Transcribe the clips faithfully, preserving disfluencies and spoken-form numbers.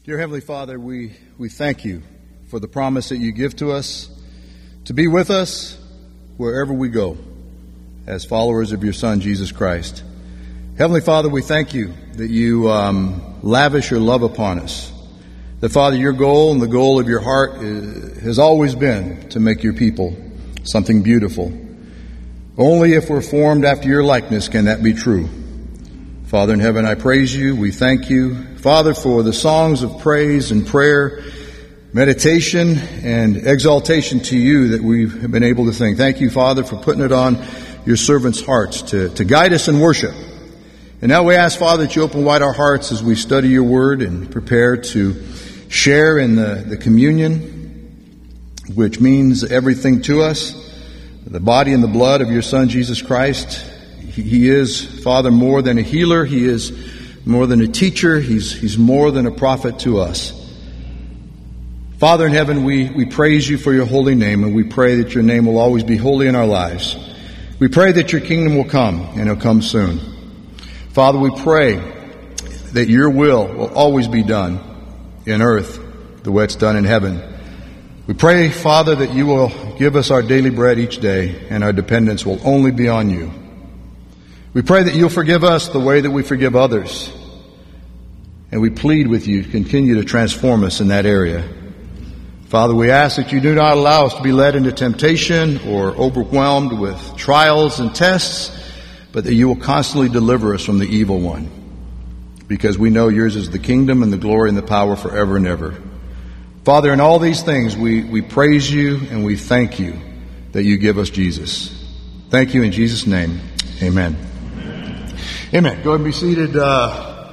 Dear Heavenly Father, we, we thank you for the promise that you give to us to be with us wherever we go as followers of your Son, Jesus Christ. Heavenly Father, we thank you that you um, lavish your love upon us. That, Father, your goal and the goal of your heart is, has always been to make your people something beautiful. Only if we're formed after your likeness can that be true. Father in heaven, I praise you. We thank you, Father, for the songs of praise and prayer, meditation and exaltation to you that we've been able to sing. Thank you, Father, for putting it on your servants' hearts to, to guide us in worship. And now we ask, Father, that you open wide our hearts as we study your word and prepare to share in the, the communion, which means everything to us, the body and the blood of your Son, Jesus Christ. He is, Father, more than a healer. He is more than a teacher. He's, he's more than a prophet to us. Father in heaven, we, we praise you for your holy name, and we pray that your name will always be holy in our lives. We pray that your kingdom will come, and it'll come soon. Father, we pray that your will will always be done in earth the way it's done in heaven. We pray, Father, that you will give us our daily bread each day, and our dependence will only be on you. We pray that you'll forgive us the way that we forgive others. And we plead with you to continue to transform us in that area. Father, we ask that you do not allow us to be led into temptation or overwhelmed with trials and tests, but that you will constantly deliver us from the evil one. Because we know yours is the kingdom and the glory and the power forever and ever. Father, in all these things, we, we praise you and we thank you that you give us Jesus. Thank you in Jesus' name. Amen. Amen. Go ahead and be seated. Uh,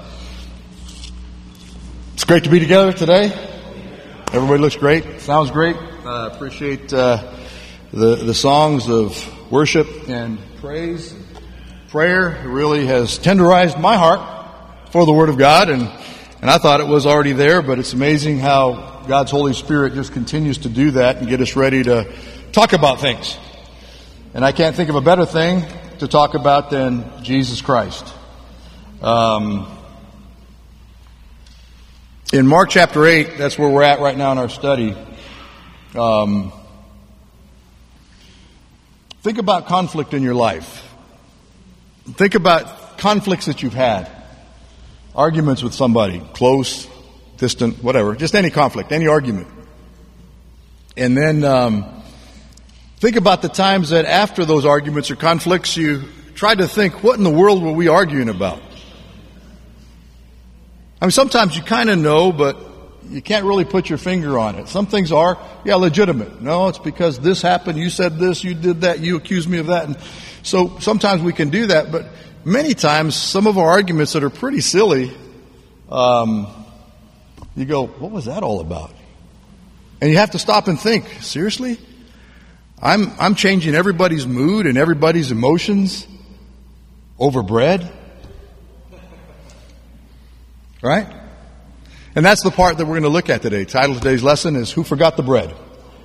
it's great to be together today. Everybody looks great. Sounds great. I uh, appreciate uh, the the songs of worship and praise. Prayer really has tenderized my heart for the Word of God, and and I thought it was already there, but it's amazing how God's Holy Spirit just continues to do that and get us ready to talk about things. And I can't think of a better thing to talk about than Jesus Christ. Um, in Mark chapter eight, that's where we're at right now in our study. Um, think about conflict in your life. Think about conflicts that you've had. Arguments with somebody, close, distant, whatever. Just any conflict, any argument. And then um, think about the times that after those arguments or conflicts, you tried to think, what in the world were we arguing about? I mean, sometimes you kind of know, but you can't really put your finger on it. Some things are, yeah, legitimate. No, it's because this happened, you said this, you did that, you accused me of that. And so sometimes we can do that, but many times some of our arguments that are pretty silly, um, you go, what was that all about? And you have to stop and think, seriously? I'm I'm changing everybody's mood and everybody's emotions over bread? Right? And that's the part that we're going to look at today. The title of today's lesson is Who Forgot the Bread?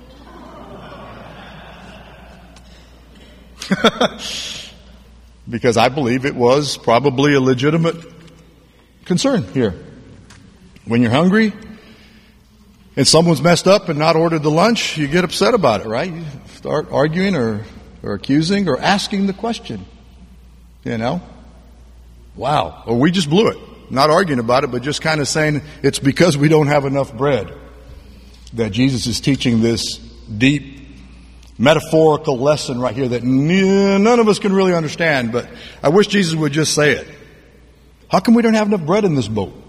Because I believe it was probably a legitimate concern here. When you're hungry and someone's messed up and not ordered the lunch, you get upset about it, right? You start arguing or, or accusing or asking the question. You know? Wow. Or we just blew it. Not arguing about it, but just kind of saying it's because we don't have enough bread that Jesus is teaching this deep metaphorical lesson right here that none of us can really understand, but I wish Jesus would just say it. How come we don't have enough bread in this boat?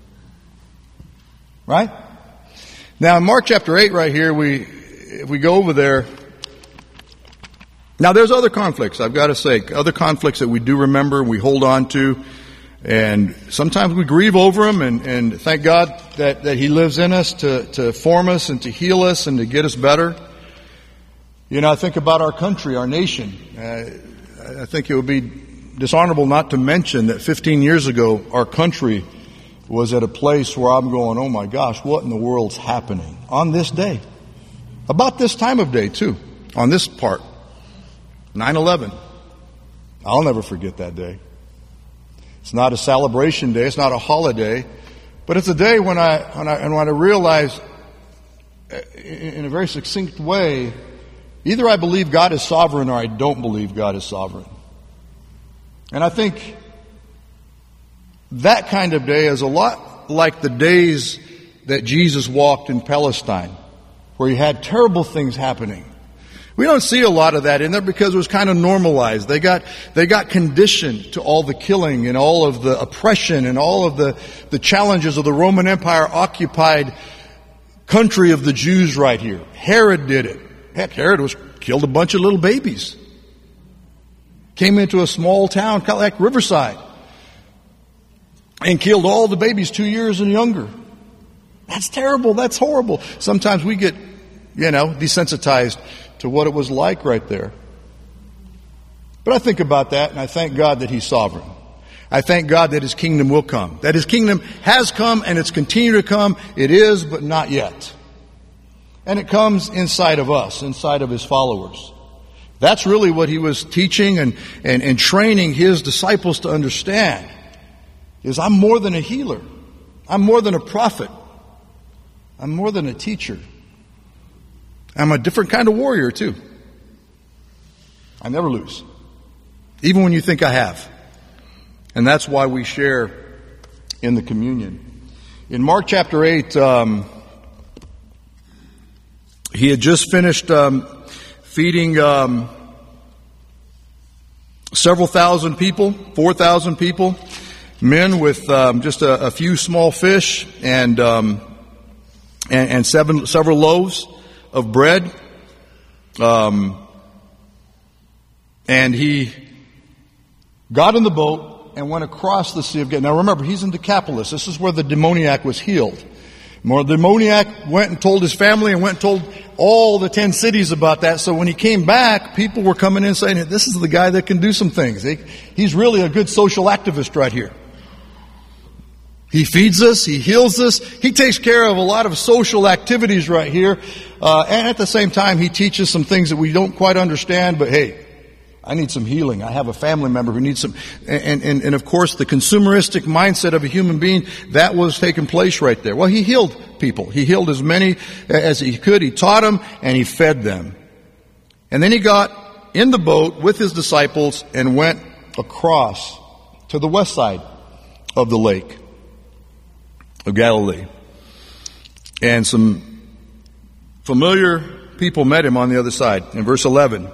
Right? Now in Mark chapter eight right here, we if we go over there, now there's other conflicts, I've got to say, other conflicts that we do remember, we hold on to, and sometimes we grieve over them, and, and thank God that, that He lives in us to, to form us and to heal us and to get us better. You know, I think about our country, our nation. Uh, I think it would be dishonorable not to mention that fifteen years ago, our country was at a place where I'm going, oh my gosh, what in the world's happening on this day? About this time of day, too, on this part. nine eleven. I'll never forget that day. It's not a celebration day. It's not a holiday. But it's a day when I, when I, and when I realize in a very succinct way, either I believe God is sovereign or I don't believe God is sovereign. And I think that kind of day is a lot like the days that Jesus walked in Palestine, where he had terrible things happening. We don't see a lot of that in there because it was kind of normalized. They got, they got conditioned to all the killing and all of the oppression and all of the, the challenges of the Roman Empire occupied country of the Jews right here. Herod did it. Heck, Herod was killed a bunch of little babies. Came into a small town, kind of like Riverside, and killed all the babies two years and younger. That's terrible. That's horrible. Sometimes we get, you know, desensitized to what it was like right there. But I think about that, and I thank God that He's sovereign. I thank God that His kingdom will come. That His kingdom has come and it's continued to come. It is, but not yet. And it comes inside of us, inside of His followers. That's really what He was teaching and, and, and training His disciples to understand. Is I'm more than a healer. I'm more than a prophet. I'm more than a teacher. I'm a different kind of warrior too. I never lose. Even when you think I have. And that's why we share in the communion. In Mark chapter eight, um, he had just finished um, feeding um, several thousand people, four thousand people, men with um, just a, a few small fish and um, and, and seven several loaves of bread. Um, and he got in the boat and went across the Sea of Galilee. Now remember, he's in Decapolis. This is where the demoniac was healed. The demoniac went and told his family and went and told all the ten cities about that. So when he came back, people were coming in saying, this is the guy that can do some things. He's really a good social activist right here. He feeds us, he heals us, he takes care of a lot of social activities right here. Uh, and at the same time, he teaches some things that we don't quite understand, but hey, I need some healing. I have a family member who needs some, and, and, and of course the consumeristic mindset of a human being, that was taking place right there. Well, he healed people. He healed as many as he could. He taught them and he fed them. And then he got in the boat with his disciples and went across to the west side of the lake of Galilee. And some familiar people met him on the other side. In verse eleven,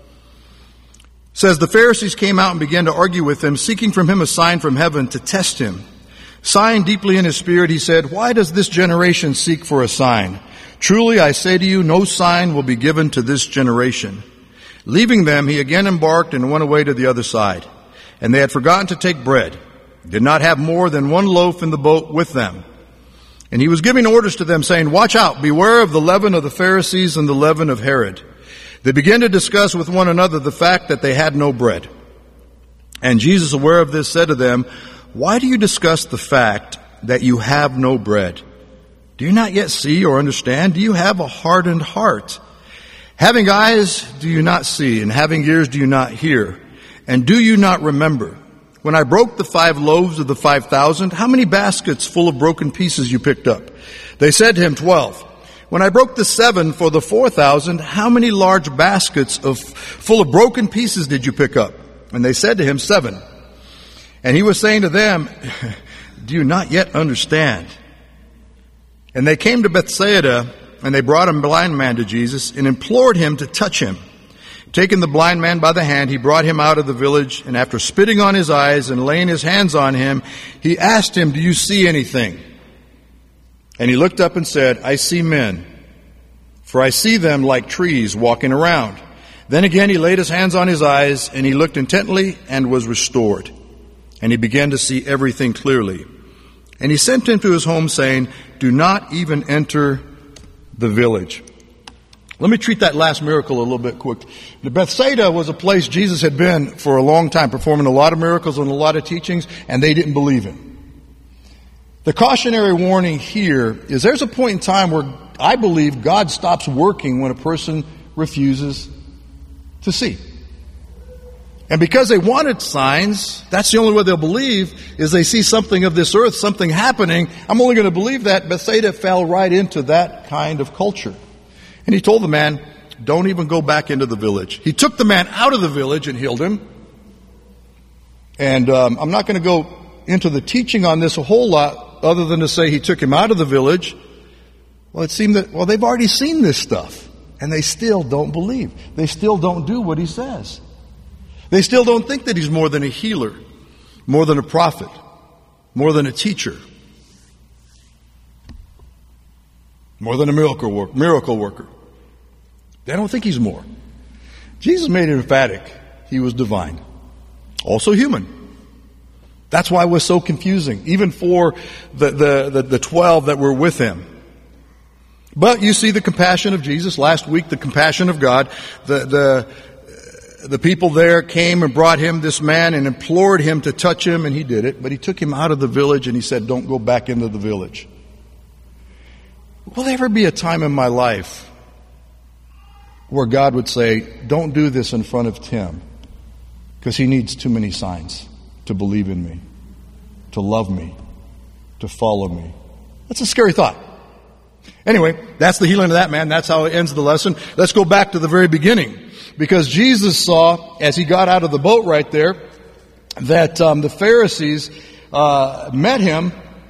says, the Pharisees came out and began to argue with him, seeking from him a sign from heaven to test him. Sighing deeply in his spirit, he said, why does this generation seek for a sign? Truly, I say to you, no sign will be given to this generation. Leaving them, he again embarked and went away to the other side. And they had forgotten to take bread, did not have more than one loaf in the boat with them. And he was giving orders to them, saying, watch out, beware of the leaven of the Pharisees and the leaven of Herod. They began to discuss with one another the fact that they had no bread. And Jesus, aware of this, said to them, why do you discuss the fact that you have no bread? Do you not yet see or understand? Do you have a hardened heart? Having eyes, do you not see? And having ears, do you not hear? And do you not remember? When I broke the five loaves of the five thousand, how many baskets full of broken pieces you picked up? They said to him, twelve. When I broke the seven for the four thousand, how many large baskets of full of broken pieces did you pick up? And they said to him, seven. And he was saying to them, do you not yet understand? And they came to Bethsaida, and they brought a blind man to Jesus and implored him to touch him. Taking the blind man by the hand, he brought him out of the village, and after spitting on his eyes and laying his hands on him, he asked him, do you see anything? And he looked up and said, I see men, for I see them like trees walking around. Then again he laid his hands on his eyes, and he looked intently and was restored. And he began to see everything clearly. And he sent him to his home, saying, do not even enter the village. Let me treat that last miracle a little bit quick. The Bethsaida was a place Jesus had been for a long time, performing a lot of miracles and a lot of teachings, and they didn't believe him. The cautionary warning here is there's a point in time where I believe God stops working when a person refuses to see. And because they wanted signs, that's the only way they'll believe, is they see something of this earth, something happening. I'm only going to believe that. Bethsaida fell right into that kind of culture. And he told the man, don't even go back into the village. He took the man out of the village and healed him. And um, I'm not going to go into the teaching on this a whole lot, other than to say he took him out of the village. Well, it seemed that, well, they've already seen this stuff, and they still don't believe. They still don't do what he says. They still don't think that he's more than a healer, more than a prophet, more than a teacher, more than a miracle work, miracle worker. They don't think he's more. Jesus made it emphatic. He was divine. Also human. That's why it was so confusing, even for the, the, the, the twelve that were with him. But you see the compassion of Jesus. Last week, the compassion of God. The, the, the people there came and brought him this man and implored him to touch him, and he did it. But he took him out of the village and he said, don't go back into the village. Will there ever be a time in my life where God would say, don't do this in front of Tim, because he needs too many signs to believe in me, to love me, to follow me? That's a scary thought. Anyway, that's the healing of that man. That's how it ends the lesson. Let's go back to the very beginning. Because Jesus saw, as he got out of the boat right there, that um, the Pharisees uh, met him,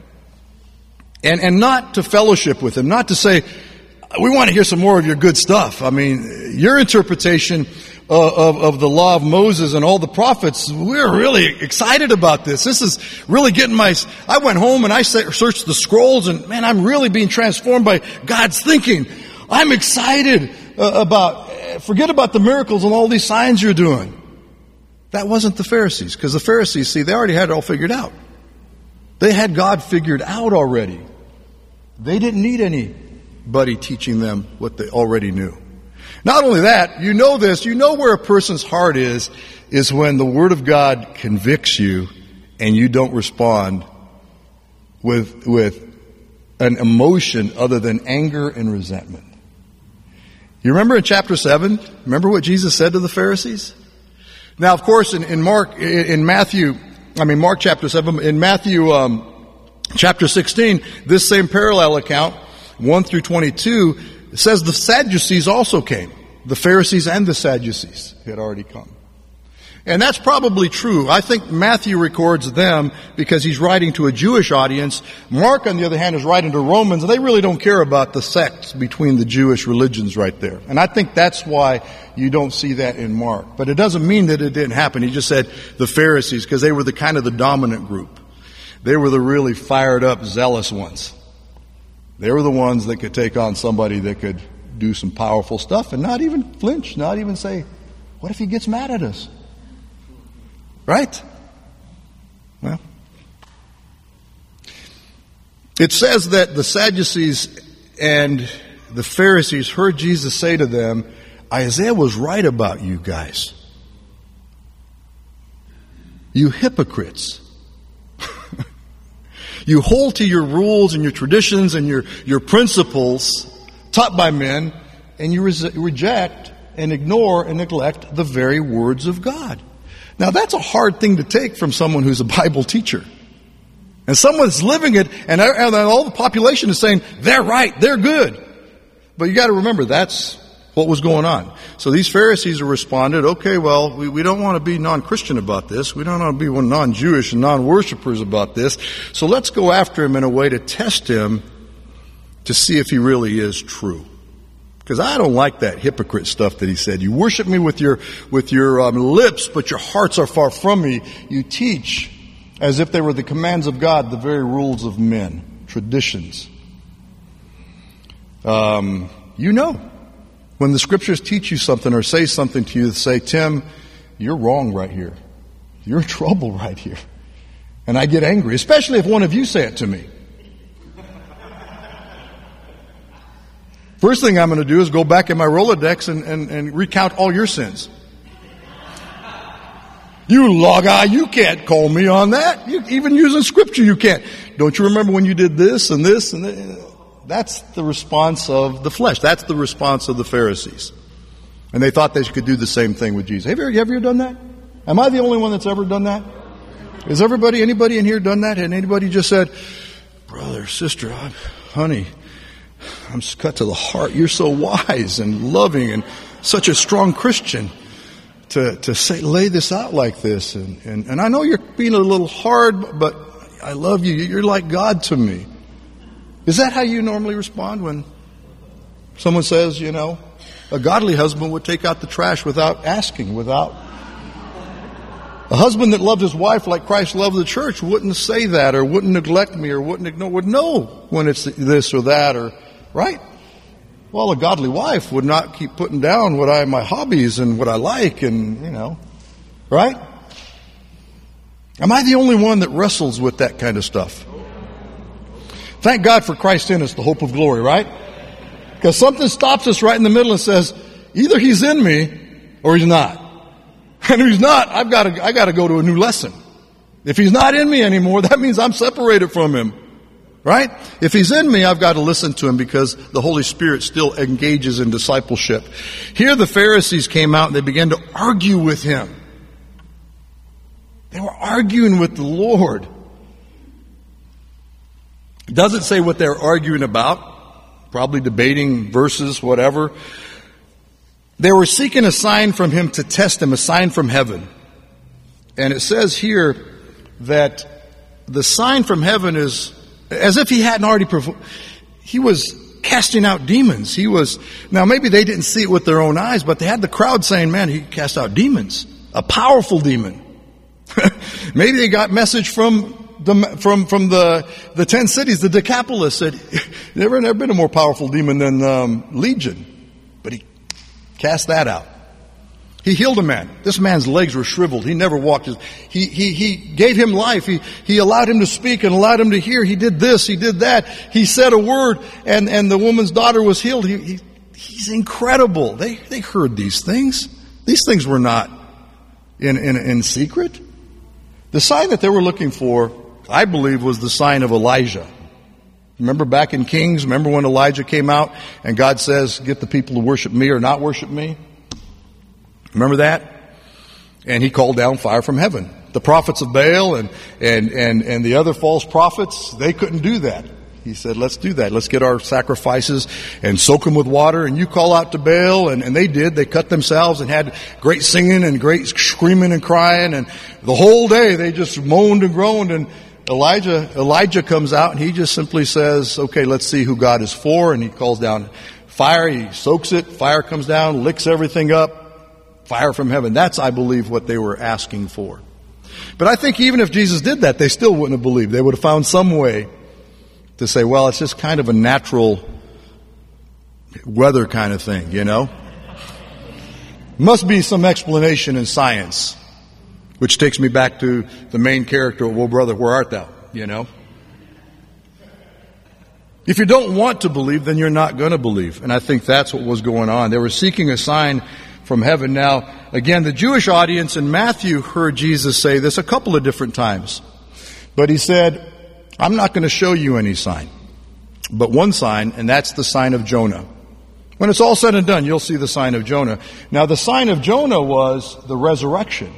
and, and not to fellowship with him, not to say, we want to hear some more of your good stuff. I mean, your interpretation of, of, of the law of Moses and all the prophets, we're really excited about this. This is really getting my... I went home and I searched the scrolls, and man, I'm really being transformed by God's thinking. I'm excited uh, about... Forget about the miracles and all these signs you're doing. That wasn't the Pharisees, because the Pharisees, see, they already had it all figured out. They had God figured out already. They didn't need anybody teaching them what they already knew. Not only that, you know this, you know where a person's heart is, is when the Word of God convicts you and you don't respond with, with an emotion other than anger and resentment. You remember in chapter seven, remember what Jesus said to the Pharisees? Now, of course, in, in Mark, in Matthew, I mean, Mark chapter seven, in Matthew um, chapter sixteen, this same parallel account, one through twenty-two, it says the Sadducees also came. The Pharisees and the Sadducees had already come. And that's probably true. I think Matthew records them because he's writing to a Jewish audience. Mark, on the other hand, is writing to Romans, and they really don't care about the sects between the Jewish religions right there. And I think that's why you don't see that in Mark. But it doesn't mean that it didn't happen. He just said the Pharisees, because they were the kind of the dominant group. They were the really fired up, zealous ones. They were the ones that could take on somebody that could do some powerful stuff and not even flinch, not even say, what if he gets mad at us? Right? Well, it says that the Sadducees and the Pharisees heard Jesus say to them, Isaiah was right about you guys. You hypocrites. You hold to your rules and your traditions and your, your principles taught by men, and you re- reject and ignore and neglect the very words of God. Now, that's a hard thing to take from someone who's a Bible teacher. And someone's living it, and all the population is saying, they're right, they're good. But you got to remember, that's what was going on. So these Pharisees responded, okay, well, we, we don't want to be non-Christian about this. We don't want to be non-Jewish and non-worshippers about this. So let's go after him in a way to test him to see if he really is true. Because I don't like that hypocrite stuff that he said. You worship me with your with your um, lips, but your hearts are far from me. You teach as if they were the commands of God, the very rules of men, traditions. Um, you know, when the Scriptures teach you something or say something to you, that say, Tim, you're wrong right here. You're in trouble right here. And I get angry, especially if one of you say it to me. First thing I'm going to do is go back in my Rolodex and, and, and recount all your sins. You log eye, you can't call me on that. You, even using Scripture, you can't. Don't you remember when you did this and this and this? That's the response of the flesh. That's the response of the Pharisees. And they thought they could do the same thing with Jesus. Have you ever, have you ever done that? Am I the only one that's ever done that? Has everybody, anybody in here done that? And anybody just said, brother, sister, I'm, honey, I'm cut to the heart. You're so wise and loving and such a strong Christian to, to say, lay this out like this. And, and, and I know you're being a little hard, but I love you. You're like God to me. Is that how you normally respond when someone says, you know, a godly husband would take out the trash without asking, without... A husband that loved his wife like Christ loved the church wouldn't say that or wouldn't neglect me or wouldn't ignore, would know when it's this or that or, right? Well, a godly wife would not keep putting down what I, my hobbies and what I like and, you know, right? Am I the only one that wrestles with that kind of stuff? Thank God for Christ in us, the hope of glory, right? Because something stops us right in the middle and says, either he's in me or he's not. And if he's not, I've got to, I got to go to a new lesson. If he's not in me anymore, that means I'm separated from him. Right? If he's in me, I've got to listen to him because the Holy Spirit still engages in discipleship. Here the Pharisees came out and they began to argue with him. They were arguing with the Lord. It doesn't say what they're arguing about. Probably debating verses, whatever. They were seeking a sign from him to test him, a sign from heaven. And it says here that the sign from heaven is as if he hadn't already performed. He was casting out demons. He was, now maybe they didn't see it with their own eyes, but they had the crowd saying, man, he cast out demons. A powerful demon. Maybe they got message from the, from, from the, the ten cities, the Decapolis said, never, never been a more powerful demon than, um, Legion. But he cast that out. He healed a man. This man's legs were shriveled. He never walked. His, he, he, he gave him life. He, he allowed him to speak and allowed him to hear. He did this. He did that. He said a word and, and the woman's daughter was healed. He, he, he's incredible. They, they heard these things. These things were not in, in, in secret. The sign that they were looking for, I believe, was the sign of Elijah. Remember back in Kings, remember when Elijah came out and God says, get the people to worship me or not worship me? Remember that? And he called down fire from heaven. The prophets of Baal and, and, and, and the other false prophets, they couldn't do that. He said, let's do that. Let's get our sacrifices and soak them with water. And you call out to Baal. And, and they did. They cut themselves and had great singing and great screaming and crying. And the whole day they just moaned and groaned. And Elijah, Elijah comes out and he just simply says, okay, let's see who God is for. And he calls down fire. He soaks it. Fire comes down, licks everything up. Fire from heaven. That's, I believe, what they were asking for. But I think even if Jesus did that, they still wouldn't have believed. They would have found some way to say, well, it's just kind of a natural weather kind of thing, you know? Must be some explanation in science. Which takes me back to the main character, well, brother, where art thou? You know? If you don't want to believe, then you're not going to believe. And I think that's what was going on. They were seeking a sign from heaven. Now, again, the Jewish audience in Matthew heard Jesus say this a couple of different times. But he said, I'm not going to show you any sign, but one sign, and that's the sign of Jonah. When it's all said and done, you'll see the sign of Jonah. Now, the sign of Jonah was the resurrection,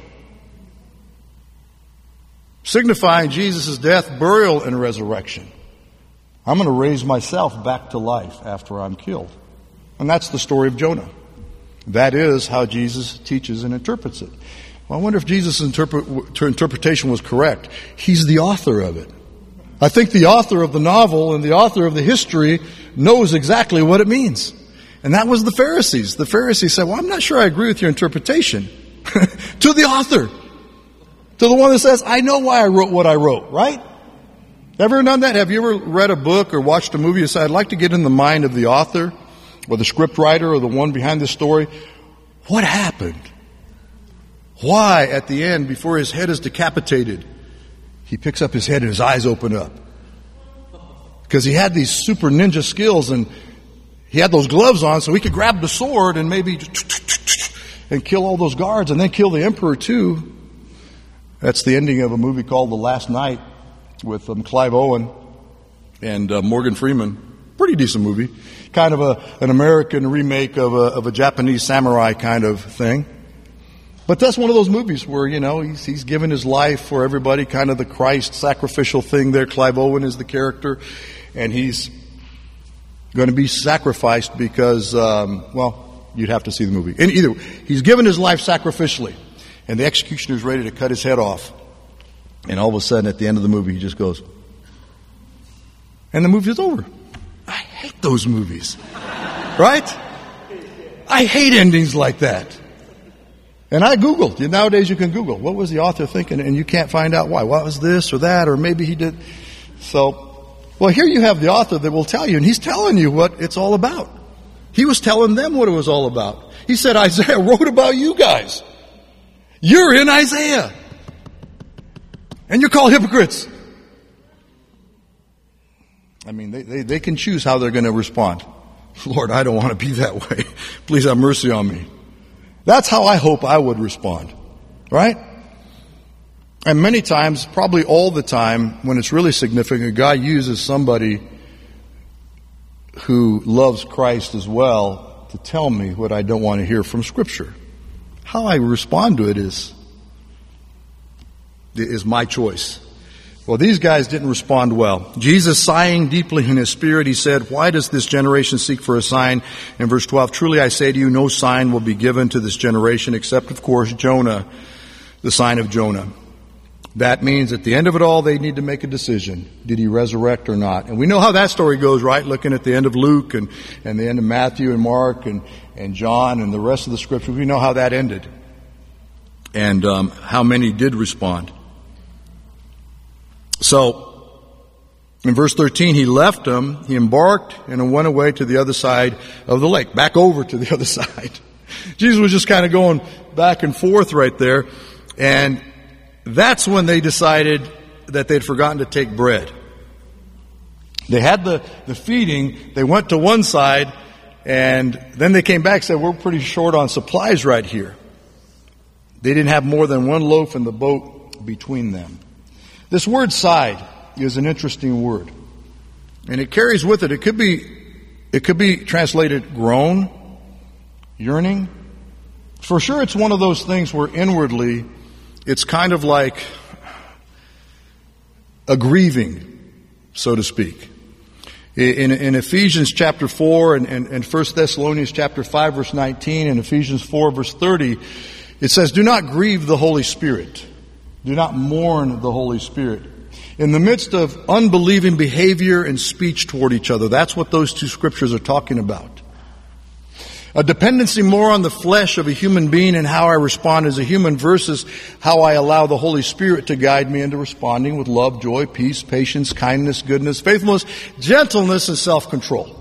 signifying Jesus' death, burial, and resurrection. I'm going to raise myself back to life after I'm killed. And that's the story of Jonah. That is how Jesus teaches and interprets it. Well, I wonder if Jesus' interpret, interpretation was correct. He's the author of it. I think the author of the novel and the author of the history knows exactly what it means. And that was the Pharisees. The Pharisees said, well, I'm not sure I agree with your interpretation. To the author. To the one that says, I know why I wrote what I wrote, right? Ever done that? Have you ever read a book or watched a movie and said, I'd like to get in the mind of the author or the script writer or the one behind the story? What happened? Why, at the end, before his head is decapitated, he picks up his head and his eyes open up? Because he had these super ninja skills and he had those gloves on so he could grab the sword and maybe and kill all those guards and then kill the emperor too. That's the ending of a movie called The Last Night with um, Clive Owen and uh, Morgan Freeman. Pretty decent movie. Kind of a, an American remake of a, of a Japanese samurai kind of thing. But that's one of those movies where, you know, he's, he's given his life for everybody, kind of the Christ sacrificial thing there. Clive Owen is the character, and he's going to be sacrificed because, um, well, you'd have to see the movie. And either, he's given his life sacrificially, and the executioner is ready to cut his head off. And all of a sudden, at the end of the movie, he just goes, and the movie is over. I hate those movies. Right? I hate endings like that. And I Googled. Nowadays you can Google. What was the author thinking? And you can't find out why. What was this or that? Or maybe he did. So, well, here you have the author that will tell you. And he's telling you what it's all about. He was telling them what it was all about. He said, Isaiah wrote about you guys. You're in Isaiah. And you're called hypocrites. I mean, they, they, they can choose how they're going to respond. Lord, I don't want to be that way. Please have mercy on me. That's how I hope I would respond. Right? And many times, probably all the time, when it's really significant, God uses somebody who loves Christ as well to tell me what I don't want to hear from Scripture. How I respond to it is, is my choice. Well, these guys didn't respond well. Jesus, sighing deeply in his spirit, he said, why does this generation seek for a sign? In verse twelve, truly I say to you, no sign will be given to this generation except, of course, Jonah, the sign of Jonah. That means at the end of it all, they need to make a decision. Did he resurrect or not? And we know how that story goes, right? Looking at the end of Luke and, and the end of Matthew and Mark and, and John and the rest of the scriptures. We know how that ended. And um, how many did respond. So, in verse thirteen, he left them, he embarked, and went away to the other side of the lake. Back over to the other side. Jesus was just kind of going back and forth right there. And that's when they decided that they'd forgotten to take bread. They had the, the feeding, they went to one side, and then they came back and said, we're pretty short on supplies right here. They didn't have more than one loaf in the boat between them. This word side is an interesting word. And it carries with it, it could be, it could be translated groan, yearning. For sure it's one of those things where inwardly it's kind of like a grieving, so to speak. In, in Ephesians chapter four and, and, and First Thessalonians chapter five verse nineteen and Ephesians four verse thirty, it says, do not grieve the Holy Spirit. Do not mourn the Holy Spirit. In the midst of unbelieving behavior and speech toward each other. That's what those two scriptures are talking about. A dependency more on the flesh of a human being and how I respond as a human versus how I allow the Holy Spirit to guide me into responding with love, joy, peace, patience, kindness, goodness, faithfulness, gentleness, and self-control.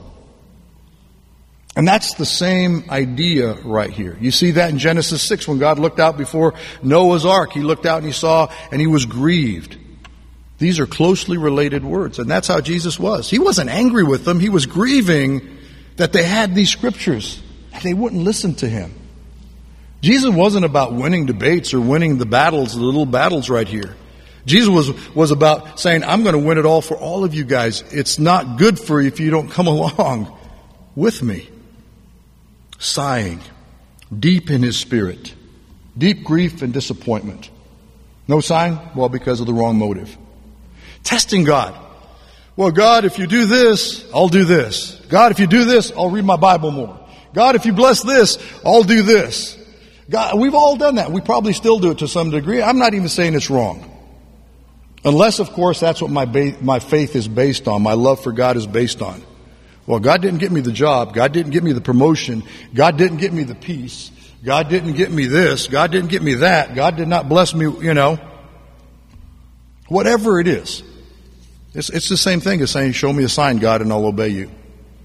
And that's the same idea right here. You see that in Genesis six when God looked out before Noah's ark. He looked out and he saw and he was grieved. These are closely related words. And that's how Jesus was. He wasn't angry with them. He was grieving that they had these scriptures and they wouldn't listen to him. Jesus wasn't about winning debates or winning the battles, the little battles right here. Jesus was, was about saying, I'm going to win it all for all of you guys. It's not good for you if you don't come along with me. Sighing, deep in his spirit, deep grief and disappointment. No sign? Well, because of the wrong motive. Testing God. Well, God, if you do this, I'll do this. God, if you do this, I'll read my Bible more. God, if you bless this, I'll do this. God, we've all done that. We probably still do it to some degree. I'm not even saying it's wrong. Unless, of course, that's what my ba- my faith is based on. My love for God is based on. Well, God didn't get me the job. God didn't get me the promotion. God didn't get me the peace. God didn't get me this. God didn't get me that. God did not bless me, you know. Whatever it is. It's, it's the same thing as saying, show me a sign, God, and I'll obey you.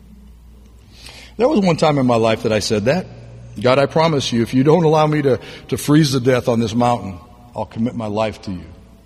There was one time in my life that I said that. God, I promise you, if you don't allow me to, to freeze to death on this mountain, I'll commit my life to you.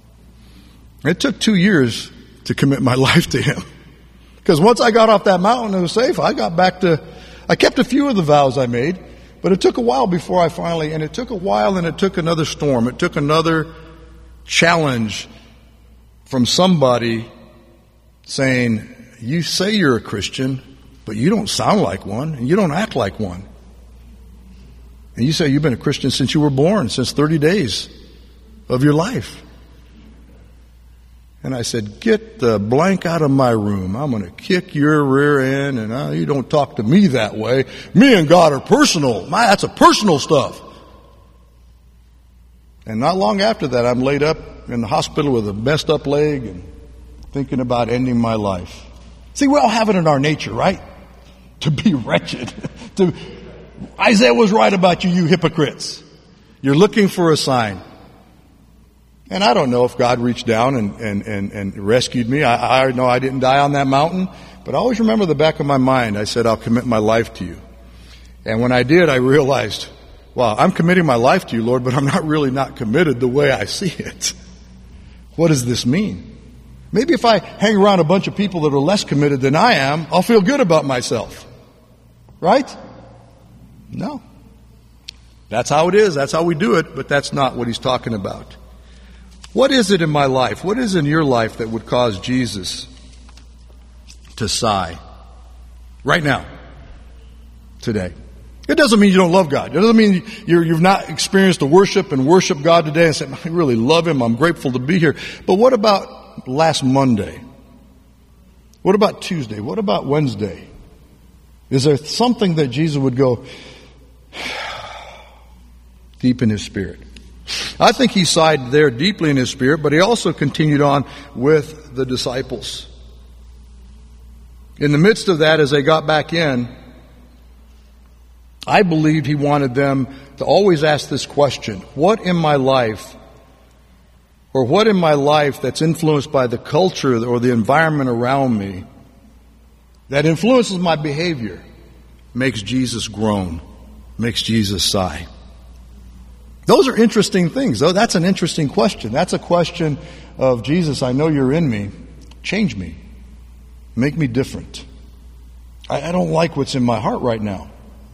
It took two years to commit my life to him. Because once I got off that mountain and was safe, I got back to, I kept a few of the vows I made, but it took a while before I finally, and it took a while and it took another storm. It took another challenge from somebody saying, you say you're a Christian, but you don't sound like one and you don't act like one. And you say you've been a Christian since you were born, since thirty days of your life. And I said, get the blank out of my room. I'm going to kick your rear end, and uh, you don't talk to me that way. Me and God are personal. My, that's a personal stuff. And not long after that, I'm laid up in the hospital with a messed up leg and thinking about ending my life. See, we all have it in our nature, right? To be wretched. to, Isaiah was right about you, you hypocrites. You're looking for a sign. And I don't know if God reached down and, and, and, and rescued me. I, I know I didn't die on that mountain. But I always remember the back of my mind, I said, I'll commit my life to you. And when I did, I realized, wow, I'm committing my life to you, Lord, but I'm not really not committed the way I see it. What does this mean? Maybe if I hang around a bunch of people that are less committed than I am, I'll feel good about myself. Right? No. That's how it is. That's how we do it, but that's not what he's talking about. What is it in my life? What is in your life that would cause Jesus to sigh? Right now. Today. It doesn't mean you don't love God. It doesn't mean you're, you've not experienced the worship and worship God today and said, I really love Him. I'm grateful to be here. But what about last Monday? What about Tuesday? What about Wednesday? Is there something that Jesus would go deep in His spirit? I think He sighed there deeply in His spirit, but He also continued on with the disciples. In the midst of that, as they got back in, I believed He wanted them to always ask this question: what in my life, or what in my life that's influenced by the culture or the environment around me, that influences my behavior, makes Jesus groan, makes Jesus sigh? Those are interesting things, though. That's an interesting question. That's a question of, Jesus, I know you're in me. Change me. Make me different. I, I don't like what's in my heart right now.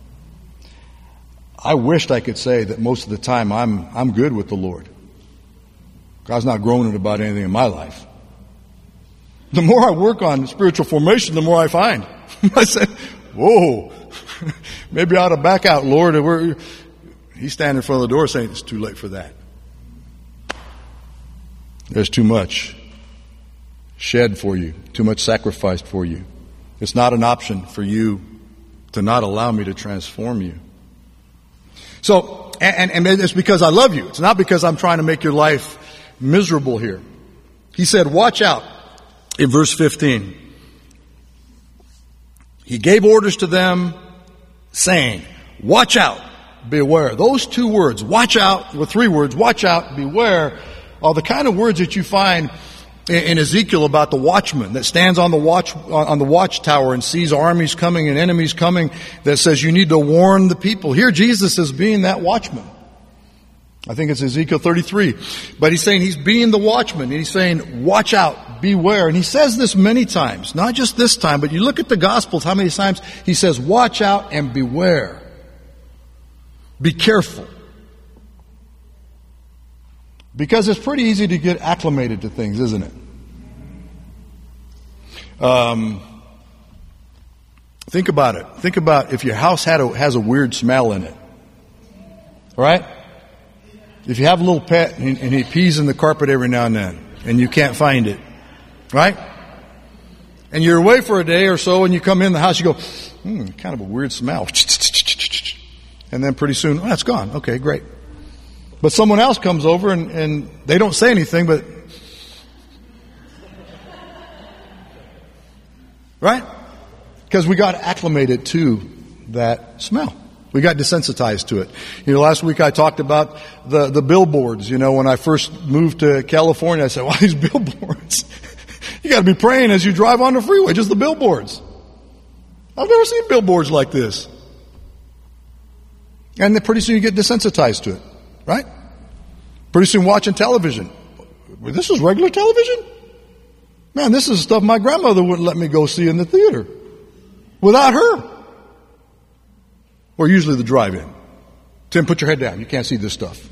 I wished I could say that most of the time I'm I'm good with the Lord. God's not groaning about anything in my life. The more I work on spiritual formation, the more I find. I said, whoa, maybe I ought to back out, Lord. We're, he's standing in front of the door saying, it's too late for that. There's too much shed for you, too much sacrificed for you. It's not an option for you to not allow me to transform you. So, and, and it's because I love you. It's not because I'm trying to make your life miserable here. He said, watch out in verse fifteen. He gave orders to them saying, watch out, beware. Those two words, watch out, with three words, watch out, beware, are the kind of words that you find in Ezekiel about the watchman that stands on the watch on the watchtower and sees armies coming and enemies coming, that says you need to warn the people. Here Jesus is being that watchman. I think it's Ezekiel thirty-three. But he's saying he's being the watchman. And he's saying, watch out, beware. And he says this many times, not just this time, but you look at the Gospels, how many times he says, watch out and beware. Be careful. Because it's pretty easy to get acclimated to things, isn't it? Um, think about it. Think about if your house had a, has a weird smell in it. Right? If you have a little pet and, and he pees in the carpet every now and then and you can't find it. Right? And you're away for a day or so and you come in the house, you go, hmm, kind of a weird smell. And then pretty soon, oh, that's gone. Okay, great. But someone else comes over and, and they don't say anything, but... Right? Because we got acclimated to that smell. We got desensitized to it. You know, last week I talked about the, the billboards. You know, when I first moved to California, I said, well, these billboards. You got to be praying as you drive on the freeway, just the billboards. I've never seen billboards like this. And then pretty soon you get desensitized to it. Right? Pretty soon watching television. This is regular television? Man, this is stuff my grandmother wouldn't let me go see in the theater. Without her. Or usually the drive-in. Tim, put your head down. You can't see this stuff.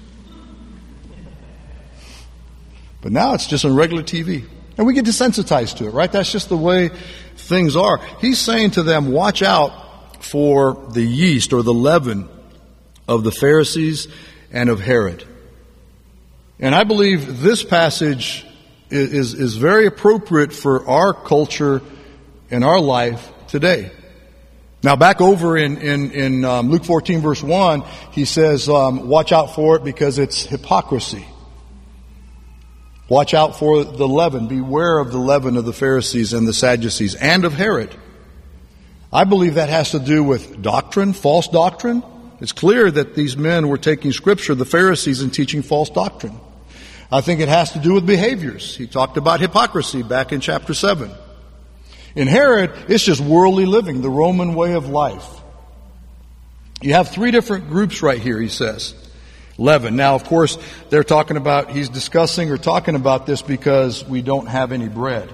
But now it's just on regular T V. And we get desensitized to it, right? That's just the way things are. He's saying to them, watch out for the yeast or the leaven of the Pharisees and of Herod. And I believe this passage is, is, is very appropriate for our culture and our life today. Now back over in, in, in um, Luke fourteen verse one, he says, um, watch out for it because it's hypocrisy. Watch out for the leaven. Beware of the leaven of the Pharisees and the Sadducees and of Herod. I believe that has to do with doctrine, false doctrine. It's clear that these men were taking Scripture, the Pharisees, and teaching false doctrine. I think it has to do with behaviors. He talked about hypocrisy back in chapter seven. In Herod, it's just worldly living, the Roman way of life. You have three different groups right here, he says. Leaven. Now, of course, they're talking about, he's discussing or talking about this because we don't have any bread.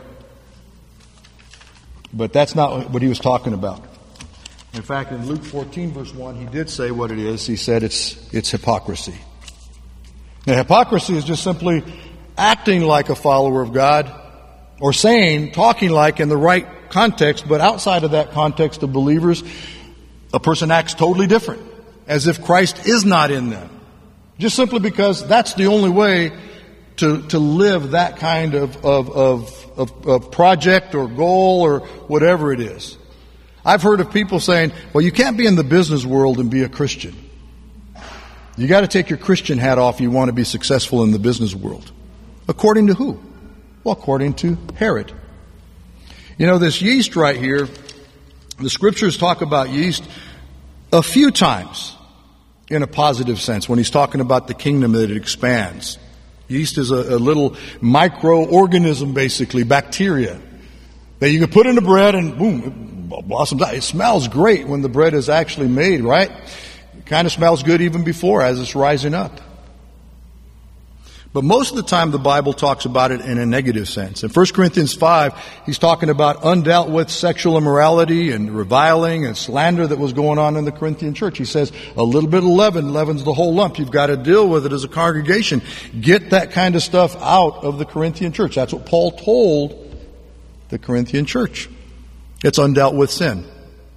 But that's not what he was talking about. In fact, in Luke fourteen verse one, he did say what it is. He said it's, it's hypocrisy. Now, hypocrisy is just simply acting like a follower of God, or saying, talking like in the right context, but outside of that context of believers, a person acts totally different, as if Christ is not in them. Just simply because that's the only way to, to live that kind of, of, of, of, of project or goal or whatever it is. I've heard of people saying, well, you can't be in the business world and be a Christian. You got to take your Christian hat off if you want to be successful in the business world. According to who? Well, according to Herod. You know, this yeast right here, the scriptures talk about yeast a few times in a positive sense when he's talking about the kingdom that it expands. Yeast is a, a little microorganism, basically, bacteria, that you can put in the bread and boom, it blossoms out. It smells great when the bread is actually made, right? It kind of smells good even before as it's rising up. But most of the time the Bible talks about it in a negative sense. In First Corinthians five, he's talking about undealt with sexual immorality and reviling and slander that was going on in the Corinthian church. He says a little bit of leaven leavens the whole lump. You've got to deal with it as a congregation. Get that kind of stuff out of the Corinthian church. That's what Paul told the Corinthian church. It's undealt with sin.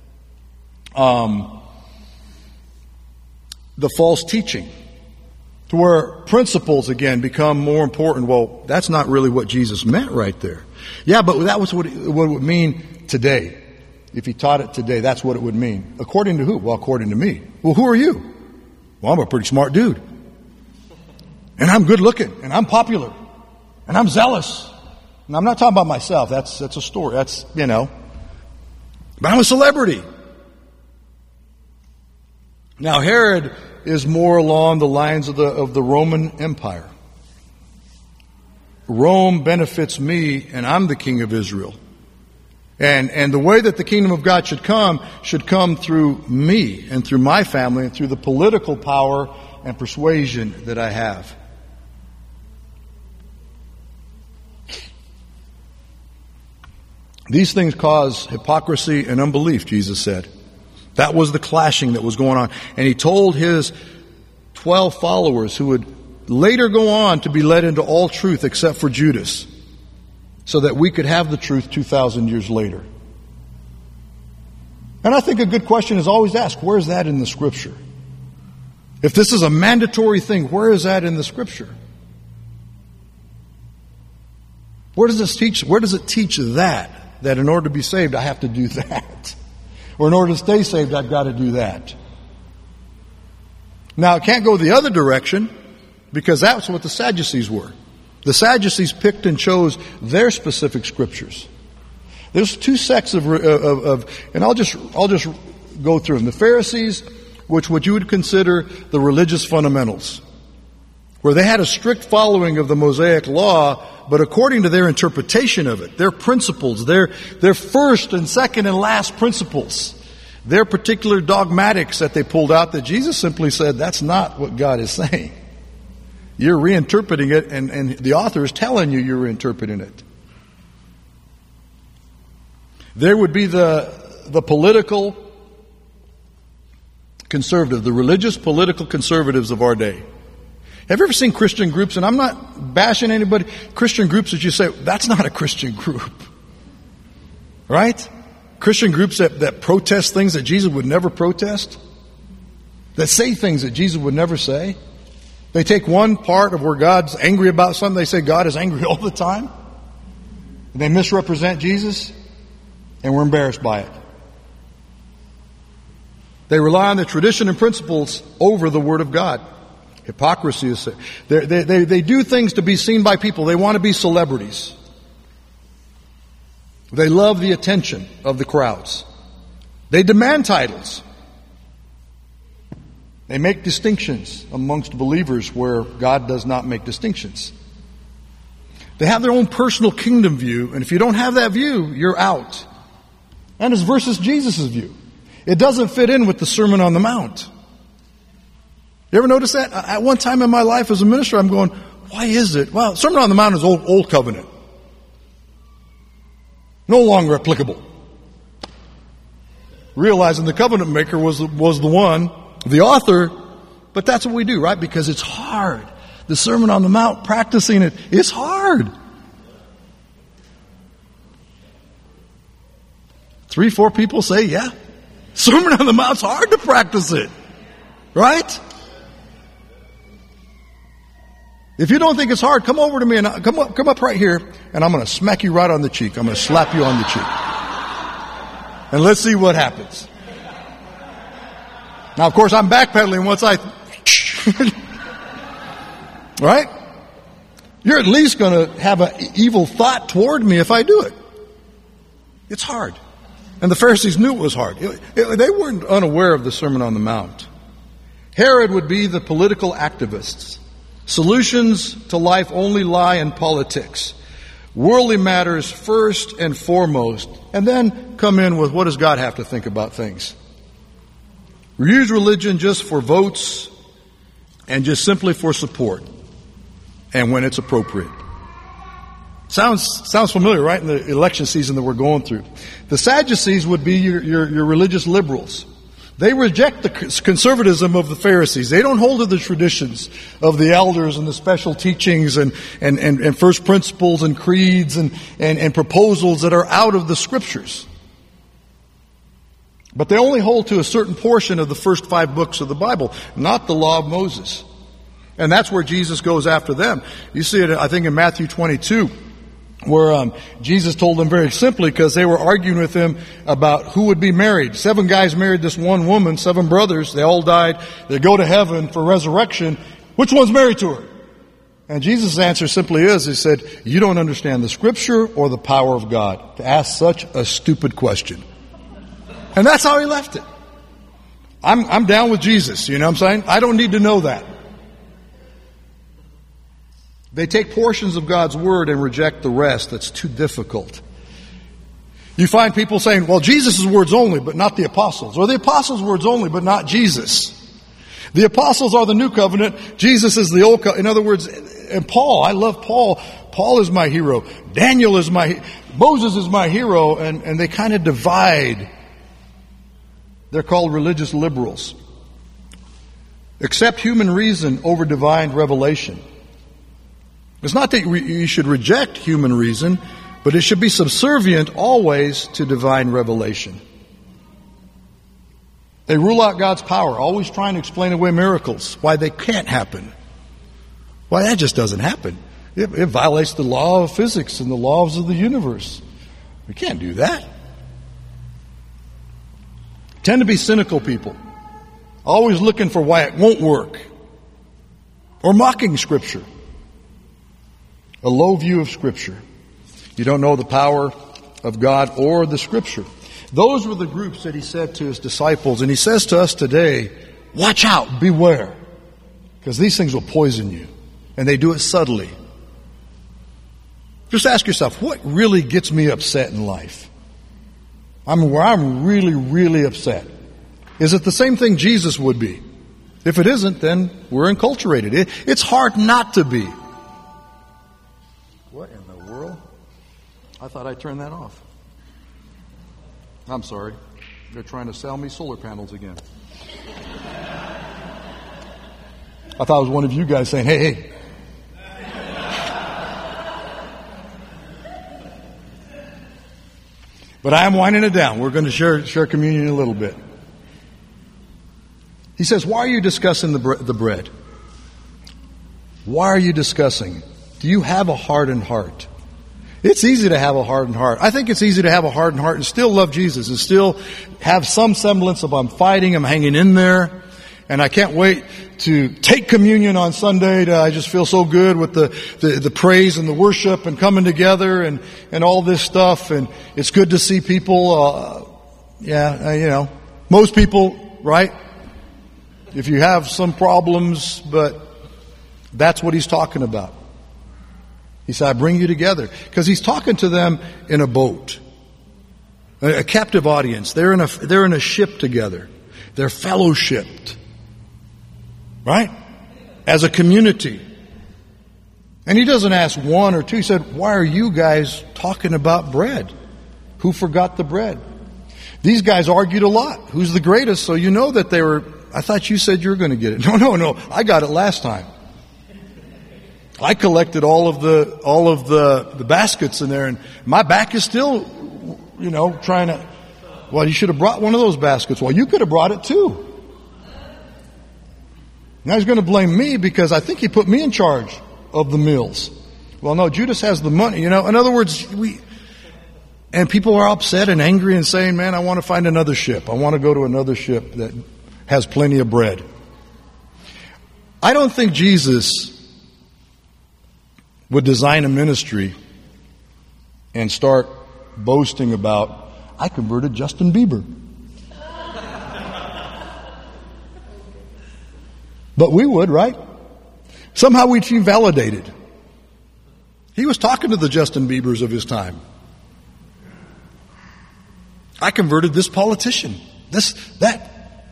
Um, the false teaching. To where principles, again, become more important. Well, that's not really what Jesus meant right there. Yeah, but that was what it, what it would mean today. If he taught it today, that's what it would mean. According to who? Well, according to me. Well, who are you? Well, I'm a pretty smart dude. And I'm good looking. And I'm popular. And I'm zealous. And I'm not talking about myself. That's, that's a story. That's, you know. But I'm a celebrity. Now, Herod is more along the lines of the of the Roman Empire. Rome benefits me, and I'm the king of Israel. And and the way that the kingdom of God should come should come through me and through my family and through the political power and persuasion that I have. These things cause hypocrisy and unbelief, Jesus said. That was the clashing that was going on. And he told his twelve followers, who would later go on to be led into all truth except for Judas, so that we could have the truth two thousand years later. And I think a good question is always asked, where is that in the Scripture? If this is a mandatory thing, where is that in the Scripture? Where does this teach, where does it teach that? That in order to be saved, I have to do that. Or in order to stay saved, I've got to do that. Now, it can't go the other direction, because that's what the Sadducees were. The Sadducees picked and chose their specific scriptures. There's two sects of, of, of and I'll just, I'll just go through them. The Pharisees, which what you would consider the religious fundamentals, where they had a strict following of the Mosaic law, but according to their interpretation of it, their principles, their, their first and second and last principles, their particular dogmatics that they pulled out, that Jesus simply said, that's not what God is saying. You're reinterpreting it, and, and the author is telling you you're reinterpreting it. There would be the, the political conservative, the religious political conservatives of our day. Have you ever seen Christian groups, and I'm not bashing anybody, Christian groups that you say, that's not a Christian group. Right? Christian groups that, that protest things that Jesus would never protest. that say things that Jesus would never say. They take one part of where God's angry about something. They say God is angry all the time. And they misrepresent Jesus. And we're embarrassed by it. They rely on the tradition and principles over the Word of God. Hypocrisy is... They, they, they do things to be seen by people. They want to be celebrities. They love the attention of the crowds. They demand titles. They make distinctions amongst believers where God does not make distinctions. They have their own personal kingdom view, and if you don't have that view, you're out. And it's versus Jesus' view. It doesn't fit in with the Sermon on the Mount. You ever notice that? At one time in my life as a minister, I'm going, why is it? Well, Sermon on the Mount is old, old covenant. No longer applicable. Realizing the covenant maker was, was the one, the author, but that's what we do, right? Because it's hard. The Sermon on the Mount, practicing it, it's hard. Three, four people say, yeah, Sermon on the Mount's hard to practice it. Right? If you don't think it's hard, come over to me and I, come up, come up right here, and I'm going to smack you right on the cheek. I'm going to slap you on the cheek. And let's see what happens. Now, of course, I'm backpedaling once I... Right? You're at least going to have an evil thought toward me if I do it. It's hard. And the Pharisees knew it was hard. It, it, they weren't unaware of the Sermon on the Mount. Herod would be the political activists. Solutions to life only lie in politics. Worldly matters first and foremost, and then come in with what does God have to think about things. We use religion just for votes and just simply for support, and when it's appropriate. Sounds sounds familiar, right, in the election season that we're going through. The Sadducees would be your, your, your religious liberals. They reject the conservatism of the Pharisees. They don't hold to the traditions of the elders and the special teachings and, and, and, and first principles and creeds and, and, and proposals that are out of the Scriptures. But they only hold to a certain portion of the first five books of the Bible, not the law of Moses. And that's where Jesus goes after them. You see it, I think, in Matthew twenty-two. Where um, Jesus told them very simply, because they were arguing with him about who would be married. Seven guys married this one woman, seven brothers. They all died. They go to heaven for resurrection. Which one's married to her? And Jesus' answer simply is, he said, you don't understand the Scripture or the power of God to ask such a stupid question. And that's how he left it. I'm, I'm down with Jesus, you know what I'm saying? I don't need to know that. They take portions of God's Word and reject the rest. That's too difficult. You find people saying, well, Jesus' words only, but not the apostles. Or the apostles' words only, but not Jesus. The apostles are the new covenant. Jesus is the old covenant. In other words, and Paul, I love Paul. Paul is my hero. Daniel is my, Moses is my hero. And, and they kind of divide. They're called religious liberals. Accept human reason over divine revelation. It's not that you should reject human reason, but it should be subservient always to divine revelation. They rule out God's power, always trying to explain away miracles, why they can't happen. Why that just doesn't happen. It, it violates the law of physics and the laws of the universe. We can't do that. Tend to be cynical people, always looking for why it won't work, or mocking Scripture. A low view of Scripture. You don't know the power of God or the Scripture. Those were the groups that he said to his disciples. And he says to us today, watch out, beware. Because these things will poison you. And they do it subtly. Just ask yourself, what really gets me upset in life? I'm where I'm really, really upset. Is it the same thing Jesus would be? If it isn't, then we're enculturated. It, it's hard not to be. What in the world? I thought I turned that off. I'm sorry. They're trying to sell me solar panels again. I thought it was one of you guys saying, hey, hey. But I am winding it down. We're going to share, share communion in a little bit. He says, why are you discussing the, bre- the bread? Why are you discussing? Do you have a hardened heart? It's easy to have a hardened heart. I think it's easy to have a hardened heart and still love Jesus and still have some semblance of I'm fighting, I'm hanging in there. And I can't wait to take communion on Sunday. To, I just feel so good with the, the, the praise and the worship and coming together and, and all this stuff. And it's good to see people, uh, yeah, uh, you know, most people, right? If you have some problems, but that's what he's talking about. He said, I bring you together. Because he's talking to them in a boat. A, a captive audience. They're in a, they're in a ship together. They're fellowshipped. Right? As a community. And he doesn't ask one or two. He said, why are you guys talking about bread? Who forgot the bread? These guys argued a lot. Who's the greatest? So you know that they were, I thought you said you were going to get it. No, no, no. I got it last time. I collected all of the, all of the, the baskets in there, and my back is still, you know, trying to, well, you should have brought one of those baskets. Well, you could have brought it too. Now he's going to blame me because I think he put me in charge of the meals. Well, no, Judas has the money. You know, in other words, we, and people are upset and angry and saying, man, I want to find another ship. I want to go to another ship that has plenty of bread. I don't think Jesus would design a ministry and start boasting about, I converted Justin Bieber. But we would, right? Somehow we'd feel validated. He was talking to the Justin Biebers of his time. I converted this politician. This, that.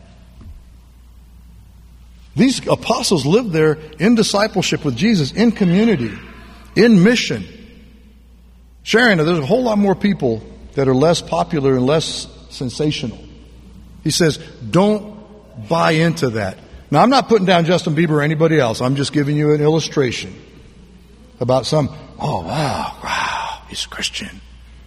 These apostles lived there in discipleship with Jesus, in community, in mission. Sharon, there's a whole lot more people that are less popular and less sensational. He says, don't buy into that. Now, I'm not putting down Justin Bieber or anybody else. I'm just giving you an illustration about some, oh, wow, wow, he's a Christian.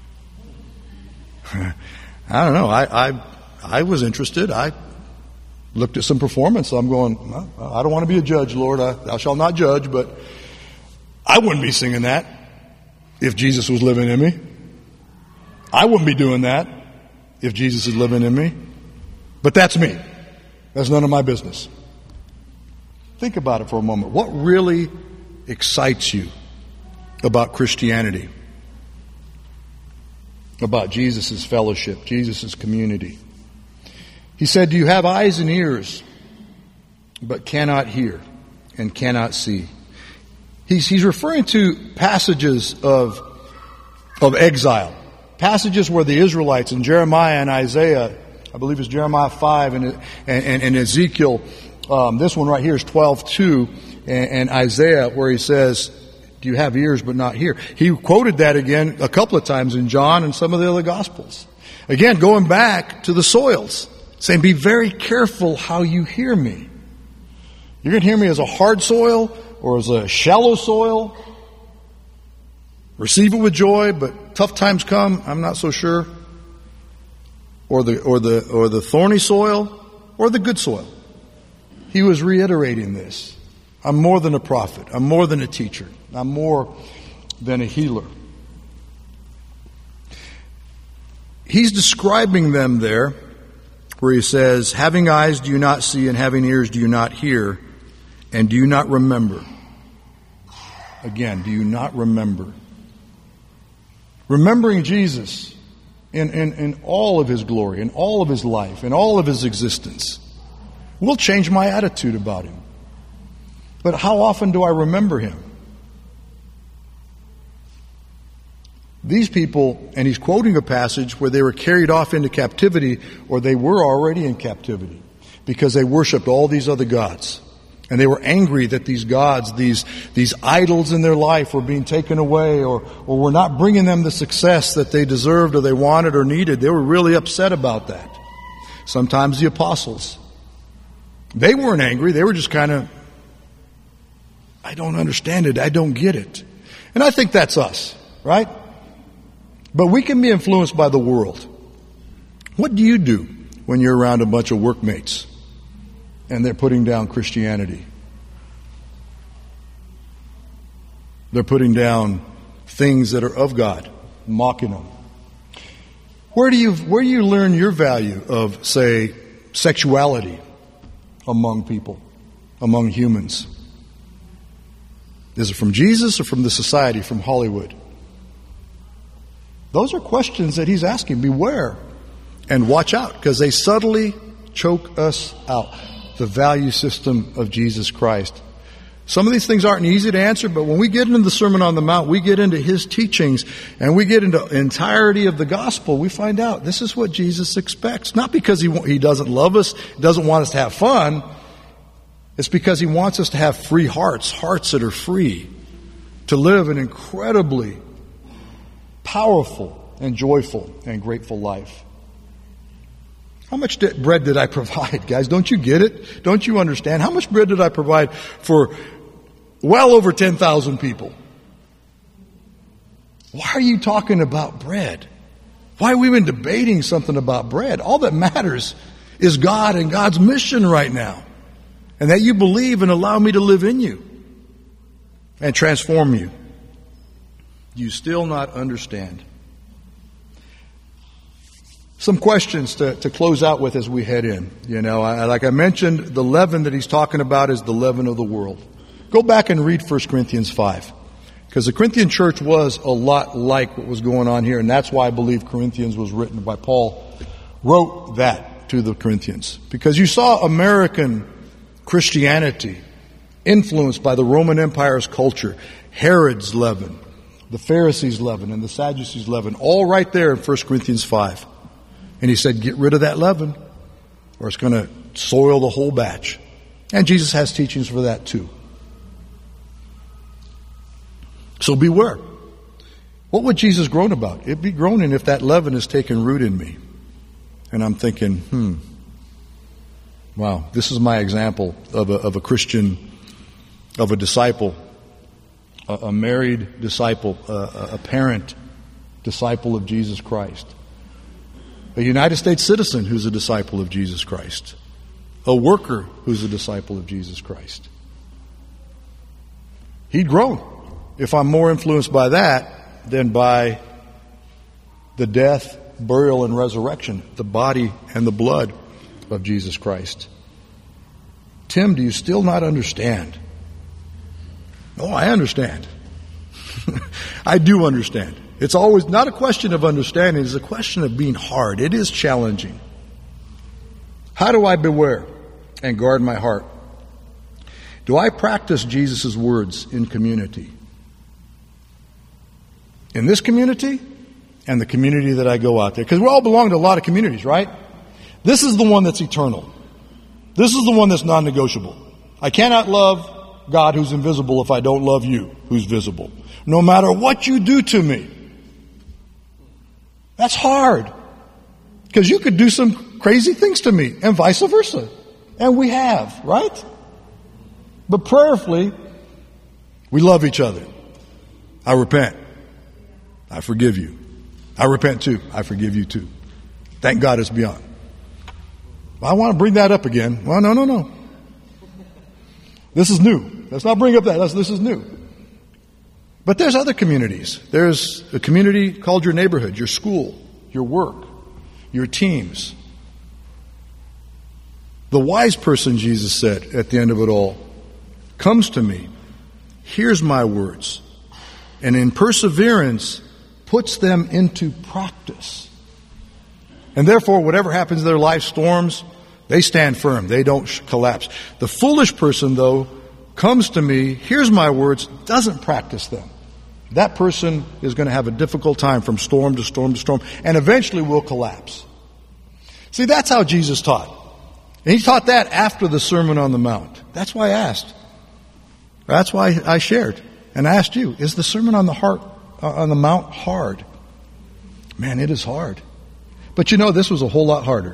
I don't know. I, I, I was interested. I looked at some performance. I'm going, I don't want to be a judge, Lord. I, thou shalt not judge, but I wouldn't be singing that if Jesus was living in me. I wouldn't be doing that if Jesus is living in me. But that's me. That's none of my business. Think about it for a moment. What really excites you about Christianity? About Jesus' fellowship, Jesus' community? He said, do you have eyes and ears, but cannot hear and cannot see? He's, he's referring to passages of, of exile. Passages where the Israelites in Jeremiah and Isaiah, I believe it's Jeremiah five and, and, and Ezekiel, um, this one right here is twelve two, and, and Isaiah where he says, do you have ears but not hear? He quoted that again a couple of times in John and some of the other Gospels. Again, going back to the soils, saying be very careful how you hear me. You're going to hear me as a hard soil or as a shallow soil. Receive it with joy, but tough times come, I'm not so sure. Or the or the or the thorny soil or the good soil. He was reiterating this. I'm more than a prophet. I'm more than a teacher. I'm more than a healer. He's describing them there where he says, having eyes do you not see and having ears do you not hear and do you not remember? Again, do you not remember? Remembering Jesus in, in, in all of his glory, in all of his life, in all of his existence will change my attitude about him. But how often do I remember him? These people, and he's quoting a passage where they were carried off into captivity, or they were already in captivity, because they worshipped all these other gods. And they were angry that these gods, these, these idols in their life were being taken away, or, or were not bringing them the success that they deserved or they wanted or needed. They were really upset about that. Sometimes the apostles, they weren't angry. They were just kind of, I don't understand it. I don't get it. And I think that's us, right? But we can be influenced by the world. What do you do when you're around a bunch of workmates? and they're putting down Christianity. They're putting down things that are of God, mocking them. Where do you where do you learn your value of, say, sexuality among people, among humans? Is it from Jesus or from the society, from Hollywood? Those are questions that he's asking. Beware and watch out, because they subtly choke us out. The value system of Jesus Christ. Some of these things aren't easy to answer, but when we get into the Sermon on the Mount, we get into his teachings, and we get into the entirety of the gospel, we find out this is what Jesus expects. Not because he, he doesn't love us, doesn't want us to have fun. It's because he wants us to have free hearts, hearts that are free, to live an incredibly powerful and joyful and grateful life. How much did, bread did I provide, guys? Don't you get it? Don't you understand? How much bread did I provide for well over ten thousand people? Why are you talking about bread? Why are we even debating something about bread? All that matters is God and God's mission right now. And that you believe and allow me to live in you and transform you. You still not understand. Some questions to, to close out with as we head in. You know, I, like I mentioned, the leaven that he's talking about is the leaven of the world. Go back and read First Corinthians five. Because the Corinthian church was a lot like what was going on here. And that's why I believe Corinthians was written by Paul. Wrote that to the Corinthians. Because you saw American Christianity influenced by the Roman Empire's culture. Herod's leaven, the Pharisees' leaven, and the Sadducees' leaven. All right there in First Corinthians five. And he said, get rid of that leaven, or it's going to soil the whole batch. And Jesus has teachings for that too. So beware. What would Jesus groan about? It'd be groaning if that leaven has taken root in me. And I'm thinking, hmm, wow, this is my example of a, of a Christian, of a disciple, a, a married disciple, a, a parent disciple of Jesus Christ. A United States citizen who's a disciple of Jesus Christ. A worker who's a disciple of Jesus Christ. He'd groan if I'm more influenced by that than by the death, burial, and resurrection, the body and the blood of Jesus Christ. Tim, do you still not understand? Oh, I understand. I do understand. It's always not a question of understanding, it's a question of being hard. It is challenging. How do I beware and guard my heart? Do I practice Jesus' words in community? In this community and the community that I go out there. Because we all belong to a lot of communities, right? This is the one that's eternal. This is the one that's non-negotiable. I cannot love God who's invisible if I don't love you who's visible. No matter what you do to me. That's hard. Because you could do some crazy things to me and vice versa. And we have, right? But prayerfully, we love each other. I repent. I forgive you. I repent too. I forgive you too. Thank God it's beyond. Well, I want to bring that up again. Well, no, no, no. This is new. Let's not bring up that. That's, this is new. But there's other communities. There's a community called your neighborhood, your school, your work, your teams. The wise person, Jesus said at the end of it all, comes to me, hears my words, and in perseverance puts them into practice. And therefore, whatever happens in their life, storms, they stand firm. They don't collapse. The foolish person, though, comes to me, hears my words, doesn't practice them. That person is going to have a difficult time from storm to storm to storm, and eventually will collapse. See, that's how Jesus taught. And he taught that after the Sermon on the Mount. That's why I asked. That's why I shared and asked you, is the Sermon on the heart, uh, on the Mount hard? Man, it is hard. But you know, this was a whole lot harder.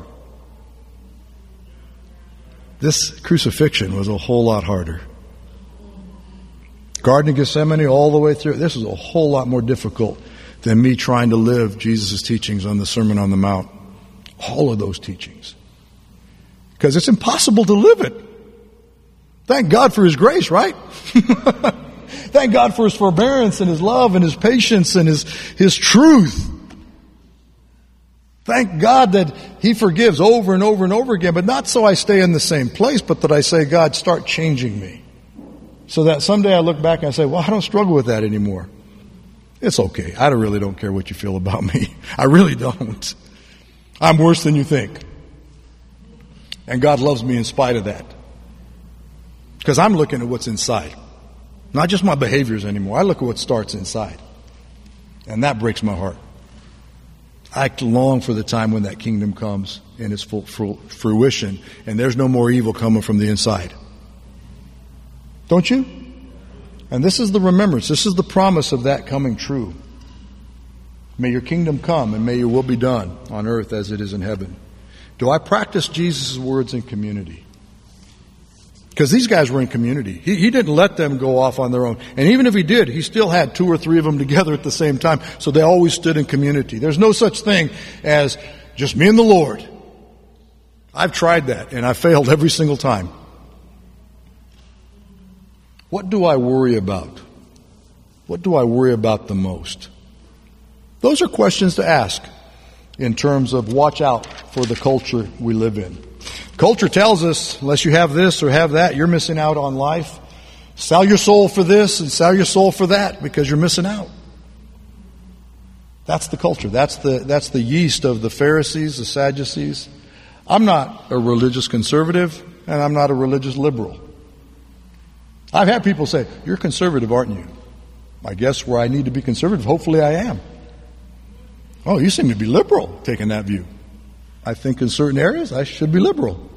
This crucifixion was a whole lot harder. Garden of Gethsemane all the way through. This is a whole lot more difficult than me trying to live Jesus' teachings on the Sermon on the Mount. All of those teachings. Because it's impossible to live it. Thank God for His grace, right? Thank God for His forbearance and His love and His patience and His, His truth. Thank God that He forgives over and over and over again, but not so I stay in the same place, but that I say, God, start changing me. So that someday I look back and I say, well, I don't struggle with that anymore. It's okay. I don't really don't care what you feel about me. I really don't. I'm worse than you think. And God loves me in spite of that. Because I'm looking at what's inside. Not just my behaviors anymore. I look at what starts inside. And that breaks my heart. I long for the time when that kingdom comes in its full fruition. And there's no more evil coming from the inside. Don't you? And this is the remembrance. This is the promise of that coming true. May your kingdom come and may your will be done on earth as it is in heaven. Do I practice Jesus' words in community? Because these guys were in community. He, he didn't let them go off on their own. And even if he did, he still had two or three of them together at the same time. So they always stood in community. There's no such thing as just me and the Lord. I've tried that and I failed every single time. What do I worry about? What do I worry about the most? Those are questions to ask in terms of watch out for the culture we live in. Culture tells us, unless you have this or have that, you're missing out on life. Sell your soul for this and sell your soul for that because you're missing out. That's the culture. That's the, that's the yeast of the Pharisees, the Sadducees. I'm not a religious conservative and I'm not a religious liberal. I've had people say, you're conservative, aren't you? I guess where I need to be conservative, hopefully I am. Oh, you seem to be liberal, taking that view. I think in certain areas I should be liberal.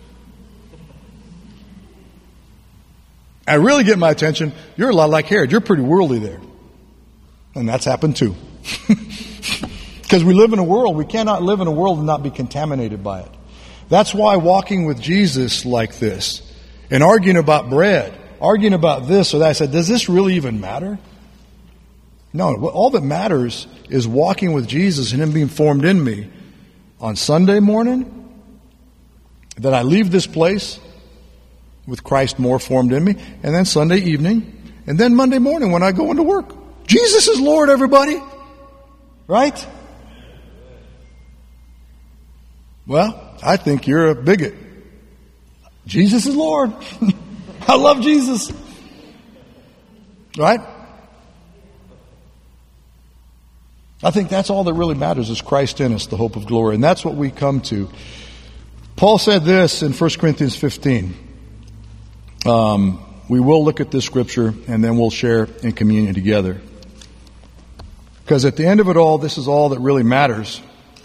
I really get my attention. You're a lot like Herod. You're pretty worldly there. And that's happened too. Because we live in a world, we cannot live in a world and not be contaminated by it. That's why walking with Jesus like this and arguing about bread, arguing about this or that, I said, does this really even matter? No, all that matters is walking with Jesus and Him being formed in me on Sunday morning, that I leave this place with Christ more formed in me, and then Sunday evening, and then Monday morning when I go into work. Jesus is Lord, everybody. Right? Well, I think you're a bigot. Jesus is Lord. I love Jesus. Right? I think that's all that really matters is Christ in us, the hope of glory. And that's what we come to. Paul said this in First Corinthians fifteen. Um, we will look at this scripture and then we'll share in communion together. Because at the end of it all, this is all that really matters.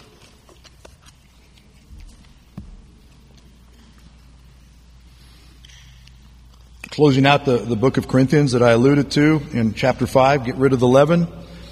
Closing out the, the book of Corinthians that I alluded to in chapter five, get rid of the leaven.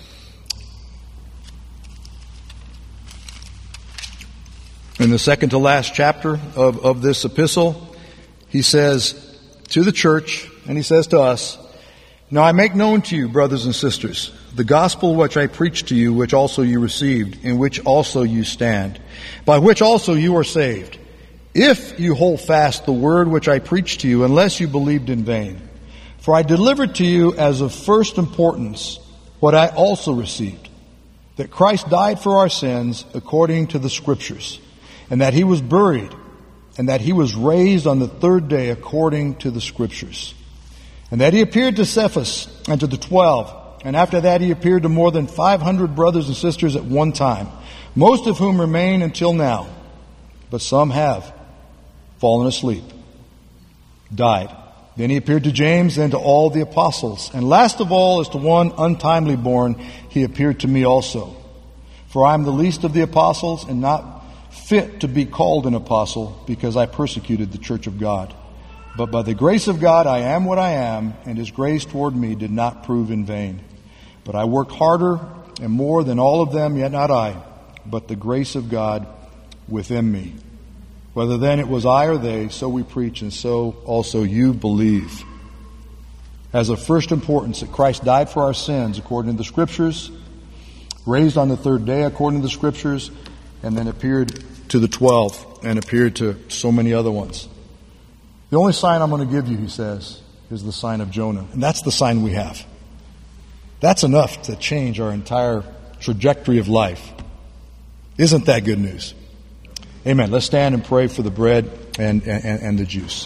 In the second to last chapter of, of this epistle, he says to the church, and he says to us, now I make known to you, brothers and sisters, the gospel which I preached to you, which also you received, in which also you stand, by which also you are saved, if you hold fast the word which I preached to you, unless you believed in vain. For I delivered to you as of first importance what I also received, that Christ died for our sins according to the Scriptures, and that He was buried, and that He was raised on the third day according to the Scriptures, and that He appeared to Cephas and to the twelve, and after that He appeared to more than five hundred brothers and sisters at one time, most of whom remain until now, but some have fallen asleep, died. Then He appeared to James, then to all the apostles, and last of all, as to one untimely born, He appeared to me also. For I am the least of the apostles, and not fit to be called an apostle, because I persecuted the church of God. But by the grace of God I am what I am, and His grace toward me did not prove in vain. But I worked harder and more than all of them, yet not I, but the grace of God within me. Whether then it was I or they, so we preach, and so also you believe. As of first importance, that Christ died for our sins according to the Scriptures, raised on the third day according to the Scriptures, and then appeared to the twelve and appeared to so many other ones. The only sign I'm going to give you, he says, is the sign of Jonah. And that's the sign we have. That's enough to change our entire trajectory of life. Isn't that good news? Amen. Let's stand and pray for the bread and, and, and the juice.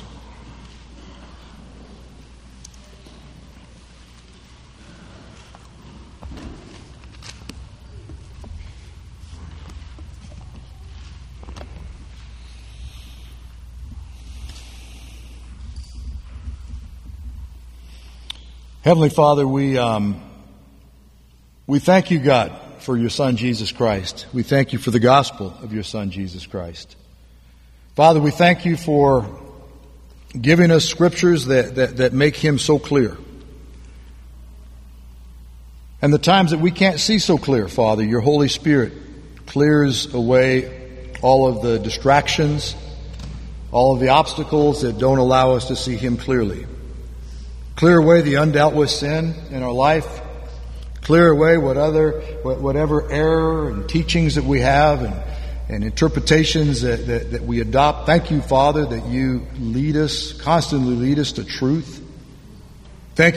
Heavenly Father, we um, we thank you, God, for your Son, Jesus Christ. We thank you for the gospel of your Son, Jesus Christ. Father, we thank you for giving us scriptures that, that, that make him so clear. And the times that we can't see so clear, Father, your Holy Spirit clears away all of the distractions, all of the obstacles that don't allow us to see him clearly. Clear away the undealt with sin in our life. Clear away what other, whatever error and teachings that we have and, and interpretations that, that, that we adopt. Thank you, Father, that you lead us, constantly lead us to truth.